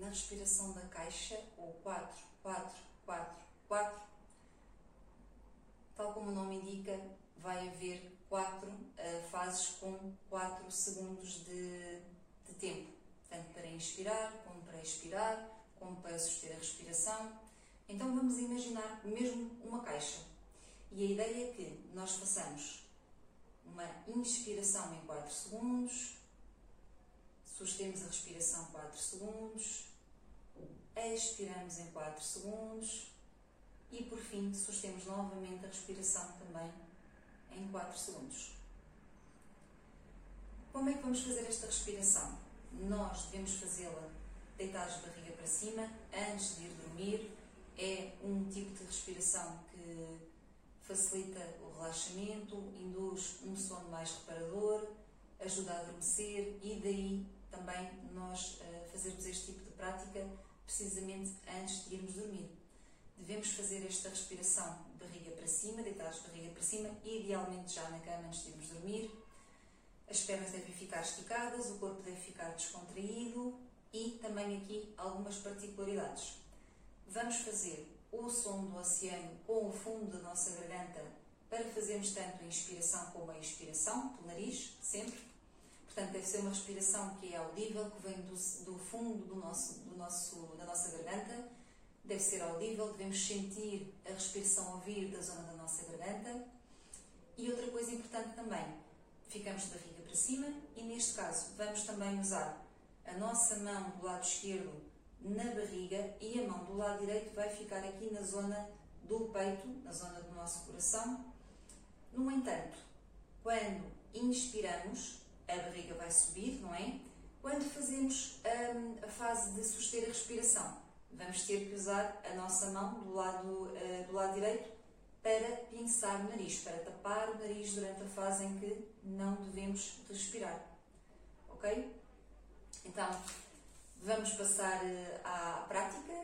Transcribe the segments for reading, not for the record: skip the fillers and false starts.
na respiração da caixa, ou 4, 4, 4, 4, tal como o nome indica, vai haver 4 fases com 4 segundos de tempo, tanto para inspirar, como para expirar, como para suster a respiração. Então vamos imaginar mesmo uma caixa, e a ideia é que nós façamos uma inspiração em 4 segundos, sustemos a respiração 4 segundos, expiramos em 4 segundos e por fim sustemos novamente a respiração também em 4 segundos. Como é que vamos fazer esta respiração? Nós devemos fazê-la deitados de barriga para cima antes de ir dormir. É um tipo de respiração que facilita o relaxamento, induz um sono mais reparador, ajuda a adormecer e daí também nós fazermos este tipo de prática precisamente antes de irmos dormir. Devemos fazer esta respiração de barriga para cima, deitados de barriga para cima, idealmente já na cama antes de irmos dormir. As pernas devem ficar esticadas, o corpo deve ficar descontraído e também aqui algumas particularidades. Vamos fazer o som do oceano com o fundo da nossa garganta para fazermos tanto a inspiração como a expiração, pelo nariz, sempre. Portanto, deve ser uma respiração que é audível, que vem do fundo da nossa garganta. Deve ser audível, devemos sentir a respiração a vir da zona da nossa garganta. E outra coisa importante também, ficamos de barriga para cima e neste caso vamos também usar a nossa mão do lado esquerdo na barriga e a mão do lado direito vai ficar aqui na zona do peito, na zona do nosso coração. No entanto, quando inspiramos, a barriga vai subir, não é? Quando fazemos a fase de suster a respiração, vamos ter que usar a nossa mão do lado direito para pinçar o nariz, para tapar o nariz durante a fase em que não devemos respirar. Ok? Então, vamos passar à prática.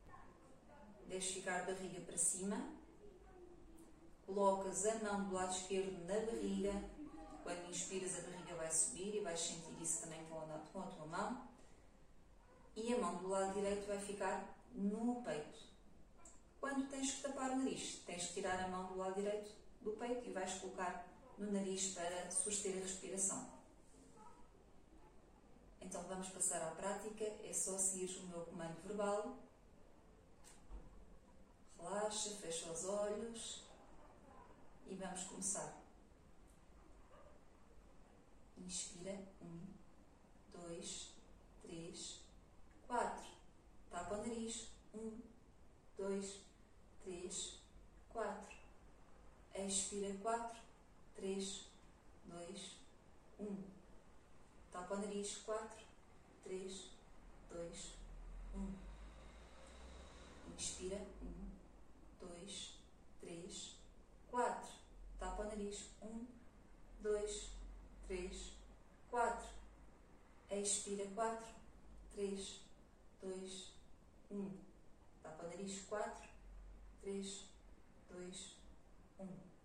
Deves ficar de barriga para cima. Colocas a mão do lado esquerdo na barriga. Quando inspiras, a barriga vai subir e vais sentir isso também com a tua mão. E a mão do lado direito vai ficar no peito. Quando tens que tapar o nariz, tens que tirar a mão do lado direito do peito e vais colocar no nariz para suster a respiração. Então vamos passar à prática, é só seguir o meu comando verbal. Relaxa, fecha os olhos e vamos começar. Inspira, 1, 2, 3, 4. Tapa o nariz, 1, 2, 3, 4. Expira, 4, 3, 2, 1. Tapa o nariz, 4, 3, 2, 1. Inspira, 1, 2, 3, 4. Tapa o nariz, 1, 2, 3, 4. Expira, 4, 3, 2, 1. Tapa o nariz, 4, 3, 2, 1.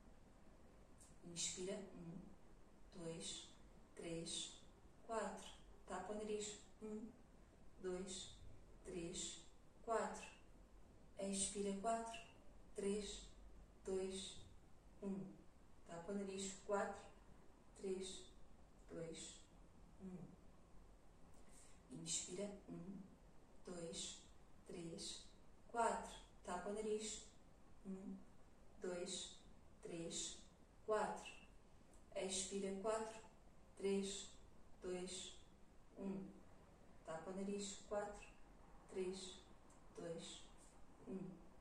Inspira, 1, 2, 3, 4. Tapa o nariz, 1, 2, 3, 4. Expira, 4, 3, 2, 1. Tapa o nariz, 4, 3, 2, 1. Inspira, 1, 2, 3, 4. Tapa o nariz, 1, 2, 3, 4. Expira, 4, 3, 2, 1. Tapa o nariz, 4, 3, 2, 1.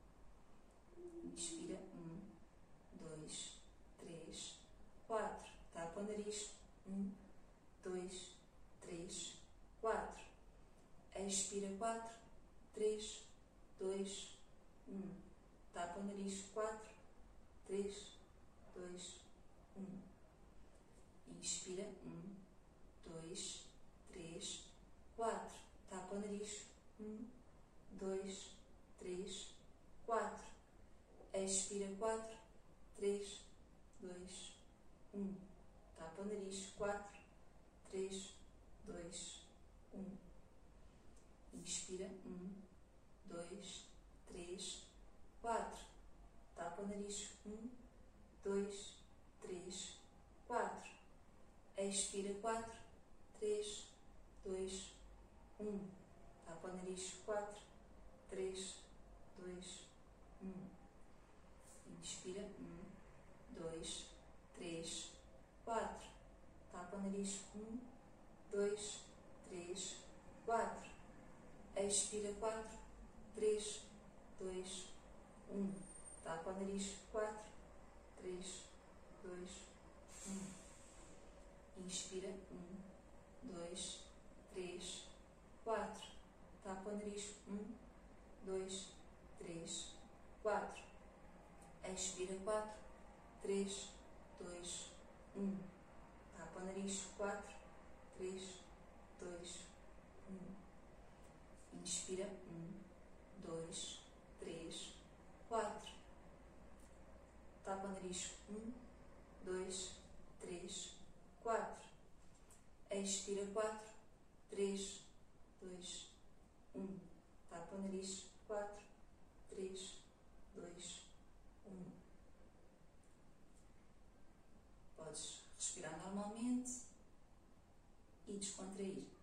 Inspira, 1, 2, 3, 4. Tapa o nariz, 1, 2, 3, 4. Expira, 4, 3, 2, 1. Tapa o nariz, 4, 3, 2, 1. Inspira, 1, 2, 3, 4. Tapa o nariz, 1, 2, 3, 4. Expira, 4, 3, 2, 1. Tapa o nariz, 4, 3, 2, 1. Inspira. 1, 2, 3, 4. Tapa o nariz. 1, 2, 3, 4. Expira. 4, 3, 2, 1. Tapa o nariz. 4, 3, 2, 1. Inspira. 1, 2, 3, 4. Tapa o nariz. 1, 2, 3, 4. Expira. 4, 3, 2, 1. Tapa o nariz. 4, 3, 2, 1. Inspira. 1, 2, 3, 4. Tapa o nariz. 1, 2, 3, 4. Expira. 4, 3, 2, 1. Tapa o nariz. 4, 3, 2, 1. Inspira. 1, 2, 3, 4. Tapa o nariz. 1, 2, 3, 4. Expira. 4, 3, 2, 1. Tapa o nariz. 4, 3, 2, 1. Podes respirar normalmente e descontrair.